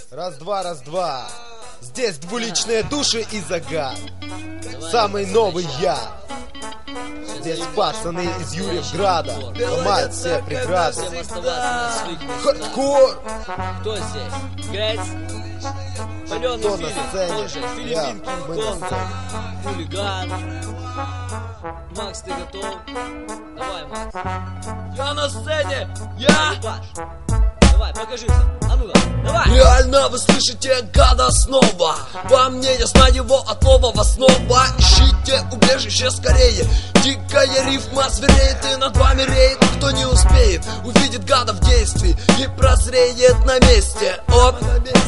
Раз-два, раз-два. Здесь двуличные души и загар. Самый новый я. Здесь пацаны из Юрьевграда ломают все преграды. Хардкор. Кто здесь? Грейс? Паленый Кто на Филипп, сцене? он же Филиппин Я, мы на Кинг-Конг, сцене. хулиган. Макс, ты готов? Давай, Макс. Я на сцене! Я! Давай, покажись. А ну давай! Реально вы слышите гада снова. Вам не ясна его отлового снова. Ищите убежище скорее. Дикая рифма звереет и над вами реет. Кто не успеет, увидит гада в действии и прозреет на месте. Оп!